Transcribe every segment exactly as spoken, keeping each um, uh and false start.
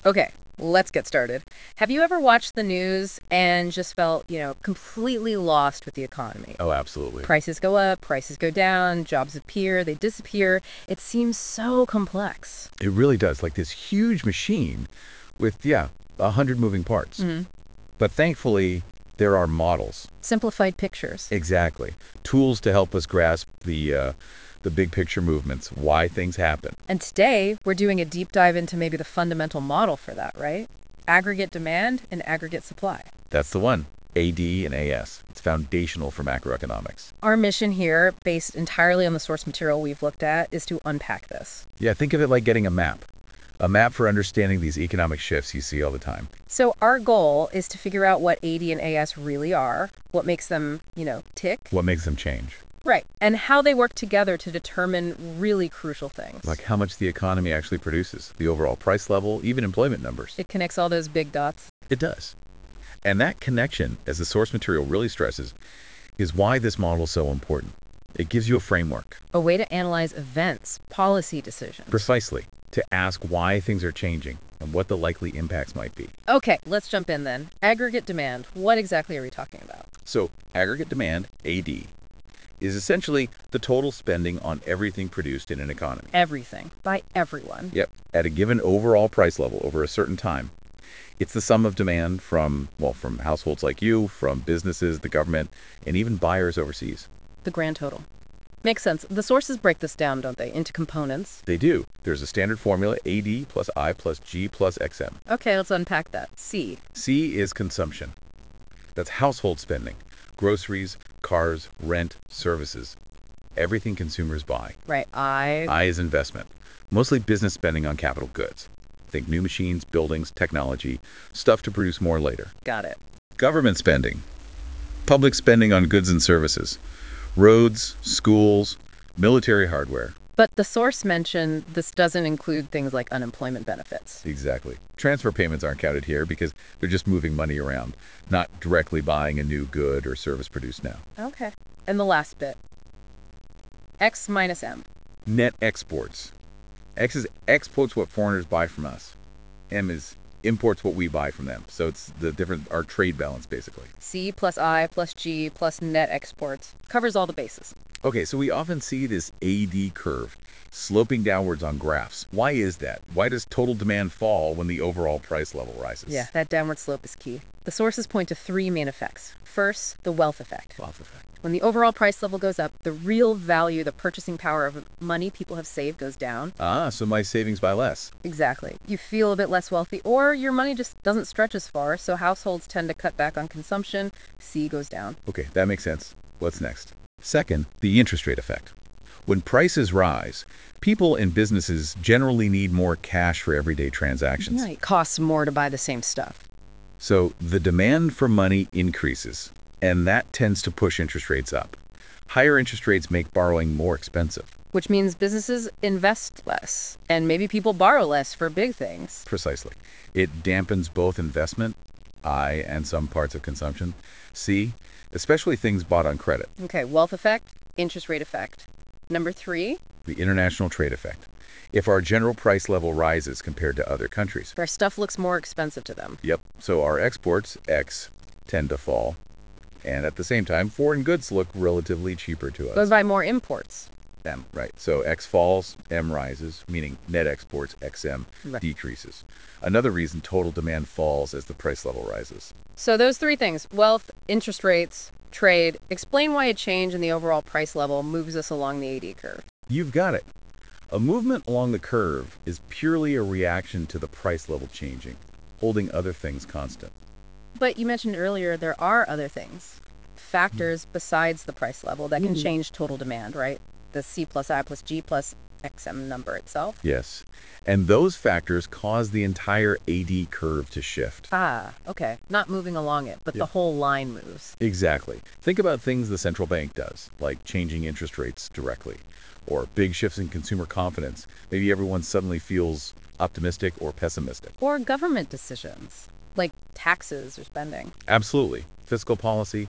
Okay, let's get started. Have you ever watched the news and just felt, you know, completely lost with the economy? Oh, absolutely. Prices go up, prices go down, jobs appear, they disappear. It seems so complex. It really does. Like this huge machine with, yeah, a hundred moving parts. Hmm. But thankfully, there are models. Simplified pictures. Exactly. Tools to help us grasp the, uh, the big picture movements, why things happen. And today, we're doing a deep dive into maybe the fundamental model for that, right? Aggregate demand and aggregate supply. That's the one. A D and A S. It's foundational for macroeconomics. Our mission here, based entirely on the source material we've looked at, is to unpack this. Yeah, think of it like getting a map. A map for understanding these economic shifts you see all the time. So our goal is to figure out what A D and A S really are, what makes them, you know, tick. What makes them change? Right. And how they work together to determine really crucial things. Like how much the economy actually produces, the overall price level, even employment numbers. It connects all those big dots. It does. And that connection, as the source material really stresses, is why this model is so important. It gives you a framework. A way to analyze events, policy decisions. Precisely. To ask why things are changing and what the likely impacts might be. Okay, let's jump in then. Aggregate demand. What exactly are we talking about? So, aggregate demand, A D, is essentially the total spending on everything produced in an economy. Everything. By everyone. Yep. At a given overall price level over a certain time. It's the sum of demand from, well, from households like you, from businesses, the government, and even buyers overseas. The grand total. Makes sense. The sources break this down, don't they, into components? They do. There's a standard formula, A D plus I plus G plus X M. Okay, let's unpack that. C. C is consumption. That's household spending. Groceries, cars, rent, services. Everything consumers buy. Right. I. I is investment. Mostly business spending on capital goods. Think new machines, buildings, technology, stuff to produce more later. Got it. Government spending. Public spending on goods and services. Roads, schools, military hardware. But the source mentioned this doesn't include things like unemployment benefits. Exactly. Transfer payments aren't counted here because they're just moving money around, not directly buying a new good or service produced now. Okay. And the last bit. X minus M. Net exports. X is exports what foreigners buy from us. M is imports what we buy from them. So it's the different, our trade balance, basically. C plus I plus G plus net exports covers all the bases. Okay, so we often see this A D curve sloping downwards on graphs. Why is that? Why does total demand fall when the overall price level rises? Yeah, that downward slope is key. The sources point to three main effects. First, the wealth effect. Wealth effect. When the overall price level goes up, the real value, the purchasing power of money people have saved goes down. Ah, so my savings buy less. Exactly. You feel a bit less wealthy, or your money just doesn't stretch as far, so households tend to cut back on consumption. C goes down. Okay, that makes sense. What's next? Second, the interest rate effect. When prices rise, people and businesses generally need more cash for everyday transactions. Right. Costs more to buy the same stuff. So the demand for money increases, and that tends to push interest rates up. Higher interest rates make borrowing more expensive. Which means businesses invest less, and maybe people borrow less for big things. Precisely. It dampens both investment, I, and some parts of consumption, C, especially things bought on credit. Okay, wealth effect, interest rate effect. Number three, The international trade effect. If our general price level rises compared to other countries. our stuff looks more expensive to them. Yep. So our exports, X, tend to fall. And at the same time, foreign goods look relatively cheaper to us. But buy more imports. M, right. So X falls, M rises, meaning net exports, X M, Right. decreases. Another reason total demand falls as the price level rises. So those three things, wealth, interest rates, trade, explain why a change in the overall price level moves us along the A D curve. You've got it. A movement along the curve is purely a reaction to the price level changing, holding other things constant. But you mentioned earlier there are other things, factors besides the price level that can Mhm. change total demand, right? The C plus I plus G plus X M number itself. Yes. And those factors cause the entire A D curve to shift. Ah, okay. Not moving along it, but Yeah. the whole line moves. Exactly. Think about things the central bank does, like changing interest rates directly, or big shifts in consumer confidence. Maybe everyone suddenly feels optimistic or pessimistic. Or government decisions, like taxes or spending. Absolutely. Fiscal policy,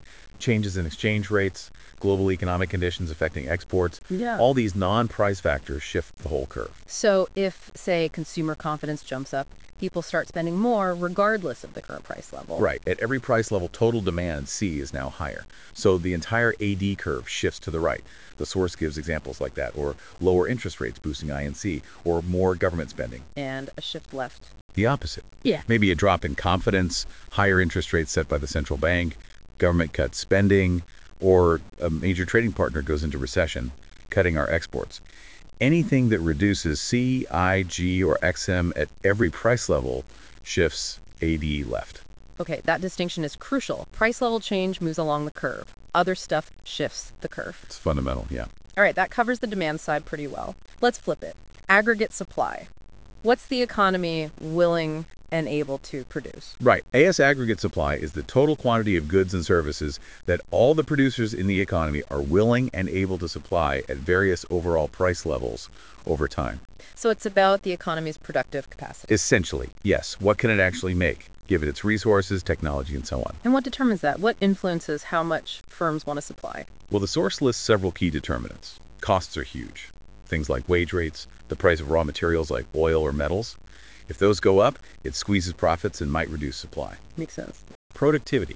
changes in exchange rates, global economic conditions affecting exports, Yeah. all these non-price factors shift the whole curve. So if, say, consumer confidence jumps up, people start spending more regardless of the current price level. Right. At every price level, total demand, C, is now higher. So the entire A D curve shifts to the right. The source gives examples like that, or lower interest rates boosting I and C, or more government spending. And a shift left. The opposite. Yeah. Maybe a drop in confidence, higher interest rates set by the central bank, government cuts spending, or a major trading partner goes into recession, cutting our exports. Anything that reduces C, I, G, or X M at every price level shifts A D left. Okay, that distinction is crucial. Price level change moves along the curve. Other stuff shifts the curve. It's fundamental, yeah. All right, that covers the demand side pretty well. Let's flip it. Aggregate supply. What's the economy willing and able to produce? Right. A S aggregate supply is the total quantity of goods and services that all the producers in the economy are willing and able to supply at various overall price levels over time. So it's about the economy's productive capacity. Essentially, yes. What can it actually make? Give it its resources, technology, and so on. And what determines that? What influences how much firms want to supply? Well, the source lists several key determinants. Costs are huge. Things like wage rates, the price of raw materials like oil or metals. If those go up, it squeezes profits and might reduce supply. Makes sense. Productivity.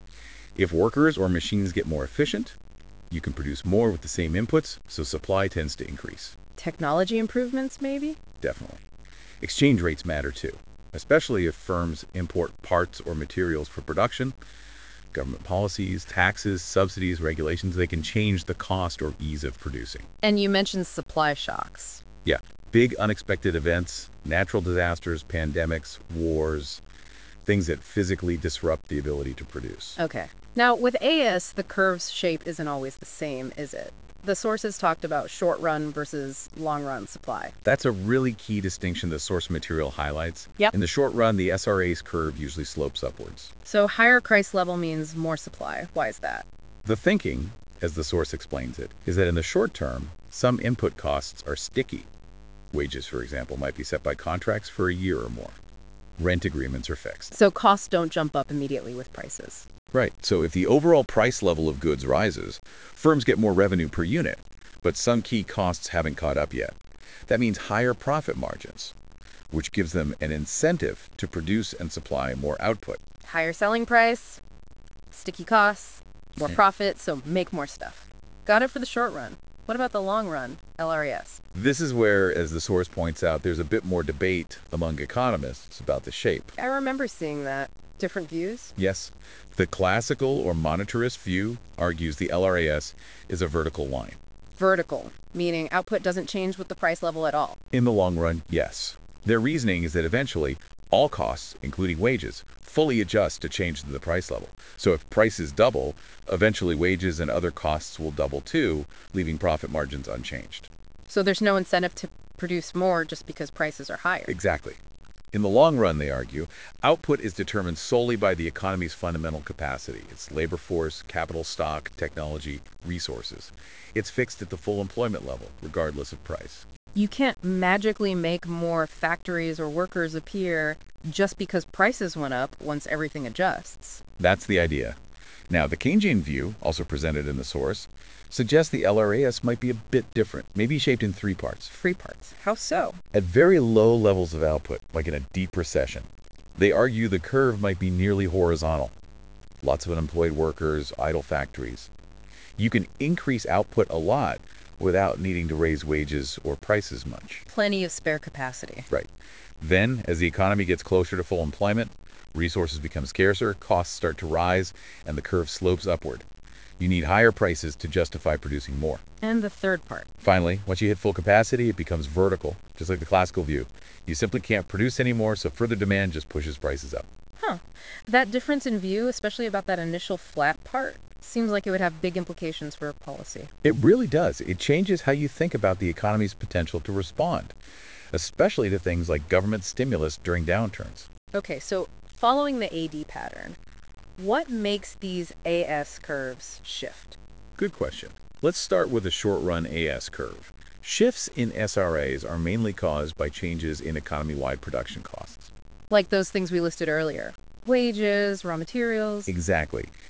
If workers or machines get more efficient, you can produce more with the same inputs, so supply tends to increase. Technology improvements, maybe? Definitely. Exchange rates matter too, especially if firms import parts or materials for production. Government policies, taxes, subsidies, regulations, they can change the cost or ease of producing. And you mentioned supply shocks. Yeah, big unexpected events, natural disasters, pandemics, wars, things that physically disrupt the ability to produce. Okay. Now, with A S, the curve's shape isn't always the same, is it? The sources talked about short-run versus long-run supply. That's a really key distinction the source material highlights. Yep. In the short run, the S R A's curve usually slopes upwards. So higher price level means more supply. Why is that? The thinking, as the source explains it, is that in the short term, some input costs are sticky. Wages, for example, might be set by contracts for a year or more. Rent agreements are fixed. So costs don't jump up immediately with prices. Right. So if the overall price level of goods rises, firms get more revenue per unit, but some key costs haven't caught up yet. That means higher profit margins, which gives them an incentive to produce and supply more output. Higher selling price, sticky costs, more Yeah. profit, so make more stuff. Got it for the short run. What about the long run, L R A S? This is where, as the source points out, there's a bit more debate among economists about the shape. I remember seeing that. Different views? Yes, the classical or monetarist view argues the L R A S is a vertical line. Vertical, meaning output doesn't change with the price level at all. In the long run, yes. Their reasoning is that eventually, all costs, including wages, fully adjust to change the price level. So if prices double, eventually wages and other costs will double too, leaving profit margins unchanged. So there's no incentive to produce more just because prices are higher. Exactly. In the long run, they argue, output is determined solely by the economy's fundamental capacity. Its labor force, capital stock, technology, resources. It's fixed at the full employment level, regardless of price. You can't magically make more factories or workers appear just because prices went up once everything adjusts. That's the idea. Now, the Keynesian view, also presented in the source, suggests the L R A S might be a bit different, maybe shaped in three parts. Free parts. How so? At very low levels of output, like in a deep recession, they argue the curve might be nearly horizontal. Lots of unemployed workers, idle factories. You can increase output a lot without needing to raise wages or prices much. Plenty of spare capacity. Right. Then, as the economy gets closer to full employment, resources become scarcer, costs start to rise, and the curve slopes upward. You need higher prices to justify producing more. And the third part. Finally, once you hit full capacity, it becomes vertical, just like the classical view. You simply can't produce anymore, so further demand just pushes prices up. Huh. That difference in view, especially about that initial flat part, seems like it would have big implications for policy. It really does. It changes how you think about the economy's potential to respond, especially to things like government stimulus during downturns. Okay, so following the A D pattern, what makes these A S curves shift? Good question. Let's start with the short-run A S curve. Shifts in S R As are mainly caused by changes in economy-wide production costs. Like those things we listed earlier. Wages, raw materials. Exactly.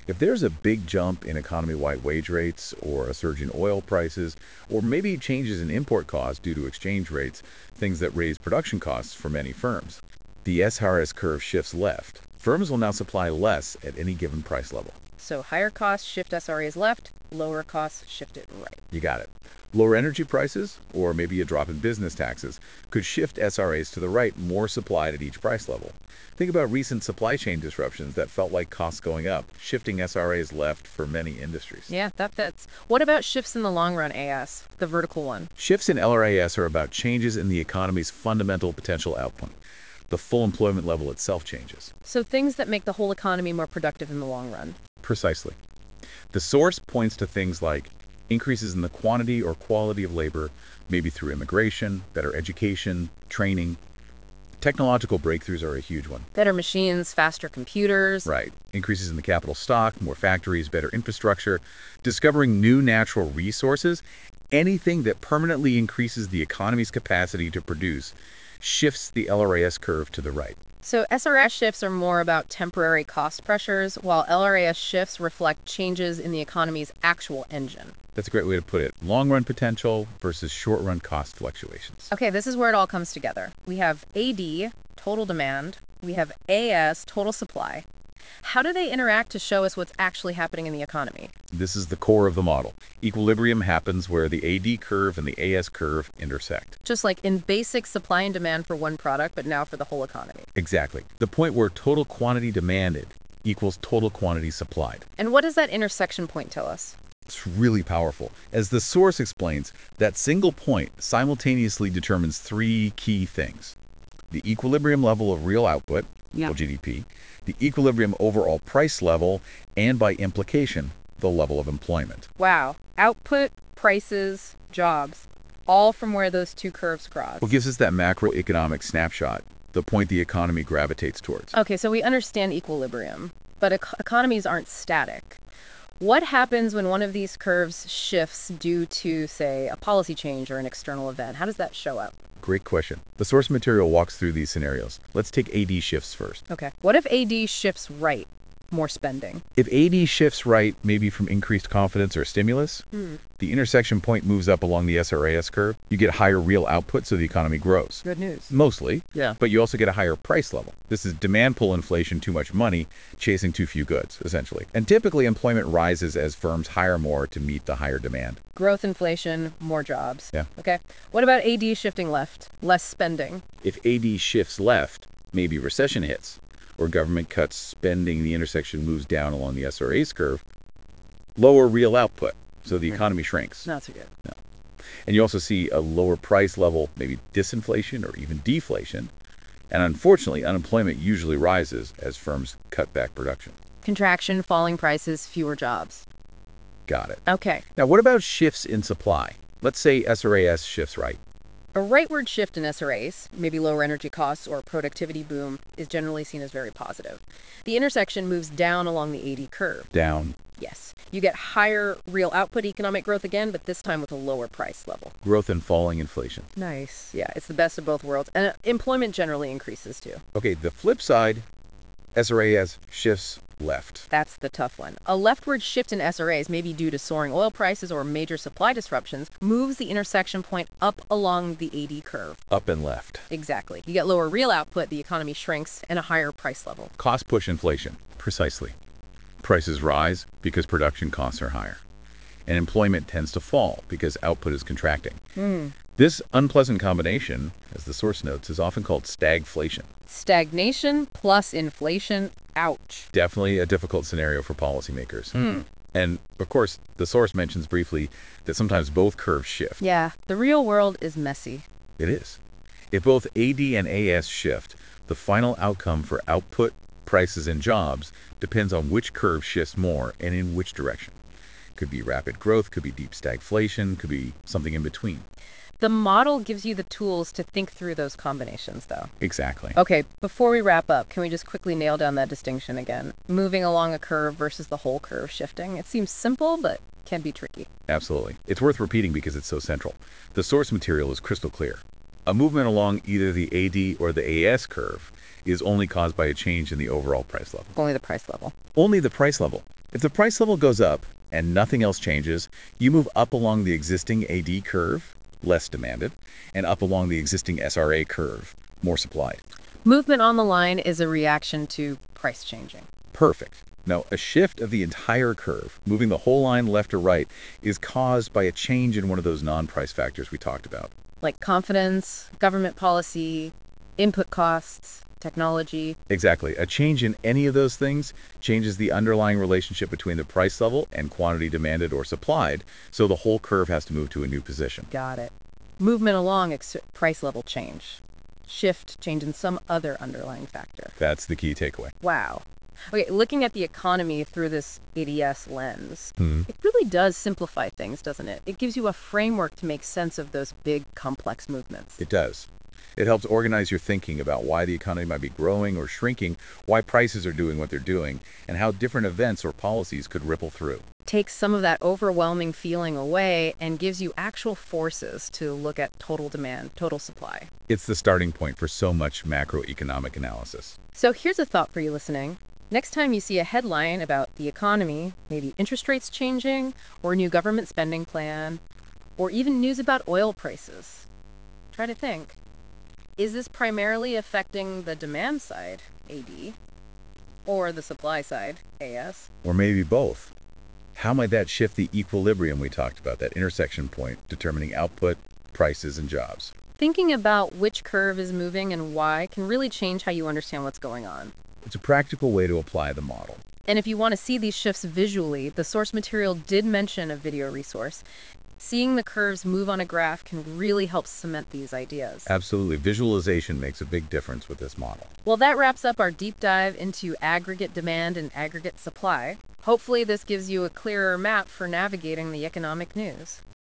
If there's a big jump in economy-wide wage rates or a surge in oil prices, or maybe changes in import costs due to exchange rates, things that raise production costs for many firms, the S R S curve shifts left. Firms will now supply less at any given price level. So higher costs shift S R As left, lower costs shift it right. You got it. Lower energy prices, or maybe a drop in business taxes, could shift S R As to the right, more supplied at each price level. Think about recent supply chain disruptions that felt like costs going up, shifting S R As left for many industries. Yeah, that fits. What about shifts in the long run A S, the vertical one? Shifts in L R A S are about changes in the economy's fundamental potential output. The full employment level itself changes. So things that make the whole economy more productive in the long run. Precisely. The source points to things like increases in the quantity or quality of labor, maybe through immigration, better education, training. Technological breakthroughs are a huge one. Better machines, faster computers. Right. Increases in the capital stock, more factories, better infrastructure, discovering new natural resources, anything that permanently increases the economy's capacity to produce shifts the L R A S curve to the right. So S R S shifts are more about temporary cost pressures, while L R A S shifts reflect changes in the economy's actual engine. That's a great way to put it. Long-run potential versus short-run cost fluctuations. Okay, this is where it all comes together. We have A D, total demand. We have A S, total supply. How do they interact to show us what's actually happening in the economy? This is the core of the model. Equilibrium happens where the A D curve and the A S curve intersect. Just like in basic supply and demand for one product, but now for the whole economy. Exactly. The point where total quantity demanded equals total quantity supplied. And what does that intersection point tell us? It's really powerful. As the source explains, that single point simultaneously determines three key things: the equilibrium level of real output, Yeah. or G D P, the equilibrium overall price level, and by implication, the level of employment. Wow. Output, prices, jobs, all from where those two curves cross. What gives us that macroeconomic snapshot, the point the economy gravitates towards? Okay, so we understand equilibrium, but ec- economies aren't static. What happens when one of these curves shifts due to, say, a policy change or an external event? How does that show up? Great question. The source material walks through these scenarios. Let's take A D shifts first. Okay. What if A D shifts right? More spending. If A D shifts right, maybe from increased confidence or stimulus, Hmm. the intersection point moves up along the S R A S curve. You get higher real output, so the economy grows. Good news. Mostly. Yeah. But you also get a higher price level. This is demand pull inflation, too much money, chasing too few goods, essentially. And typically employment rises as firms hire more to meet the higher demand. Growth, inflation, more jobs. Yeah. Okay. What about A D shifting left? Less spending. If A D shifts left, maybe recession hits, or government cuts spending, the intersection moves down along the S R A's curve. Lower real output, so the economy shrinks. Not so good. And you also see a lower price level, maybe disinflation or even deflation. And unfortunately, unemployment usually rises as firms cut back production. Contraction, falling prices, fewer jobs. Got it. Okay. Now, what about shifts in supply? Let's say S R A S shifts right. A rightward shift in S R As, maybe lower energy costs or a productivity boom, is generally seen as very positive. The intersection moves down along the A D curve. Down. Yes. You get higher real output economic growth again, but this time with a lower price level. Growth and falling inflation. Nice. Yeah, it's the best of both worlds. And uh, employment generally increases too. Okay, the flip side, S R A S shifts left. That's the tough one. A leftward shift in S R As, maybe due to soaring oil prices or major supply disruptions, moves the intersection point up along the A D curve. Up and left. Exactly. You get lower real output, the economy shrinks, and a higher price level. Cost push inflation. Precisely. Prices rise because production costs are higher. And employment tends to fall because output is contracting. Mm. This unpleasant combination, as the source notes, is often called stagflation. Stagnation plus inflation. Ouch. Definitely a difficult scenario for policymakers. Mm. And, of course, the source mentions briefly that sometimes both curves shift. Yeah, the real world is messy. It is. If both A D and A S shift, the final outcome for output, prices, and jobs depends on which curve shifts more and in which direction. Could be rapid growth, could be deep stagflation, could be something in between. The model gives you the tools to think through those combinations, though. Exactly. Okay, before we wrap up, can we just quickly nail down that distinction again? Moving along a curve versus the whole curve shifting. It seems simple, but can be tricky. Absolutely. It's worth repeating because it's so central. The source material is crystal clear. A movement along either the A D or the A S curve is only caused by a change in the overall price level. Only the price level. Only the price level. If the price level goes up and nothing else changes, you move up along the existing A D curve, less demanded, and up along the existing S R A curve, more supplied. Movement on the line is a reaction to price changing. Perfect. Now, a shift of the entire curve, moving the whole line left or right, is caused by a change in one of those non-price factors we talked about. Like confidence, government policy, input costs, technology. Exactly. A change in any of those things changes the underlying relationship between the price level and quantity demanded or supplied, so the whole curve has to move to a new position. Got it. Movement along ex- price level change. Shift, change in some other underlying factor. That's the key takeaway. Wow. Okay, looking at the economy through this A D S lens, Hmm. it really does simplify things, doesn't it? It gives you a framework to make sense of those big, complex movements. It does. It helps organize your thinking about why the economy might be growing or shrinking, why prices are doing what they're doing, and how different events or policies could ripple through. Takes some of that overwhelming feeling away and gives you actual forces to look at total demand, total supply. It's the starting point for so much macroeconomic analysis. So here's a thought for you listening. Next time you see a headline about the economy, maybe interest rates changing, or a new government spending plan, or even news about oil prices, try to think, is this primarily affecting the demand side, A D, or the supply side, A S? Or maybe both. How might that shift the equilibrium we talked about, that intersection point determining output, prices, and jobs? Thinking about which curve is moving and why can really change how you understand what's going on. It's a practical way to apply the model. And if you want to see these shifts visually, the source material did mention a video resource. Seeing the curves move on a graph can really help cement these ideas. Absolutely. Visualization makes a big difference with this model. Well, that wraps up our deep dive into aggregate demand and aggregate supply. Hopefully, this gives you a clearer map for navigating the economic news.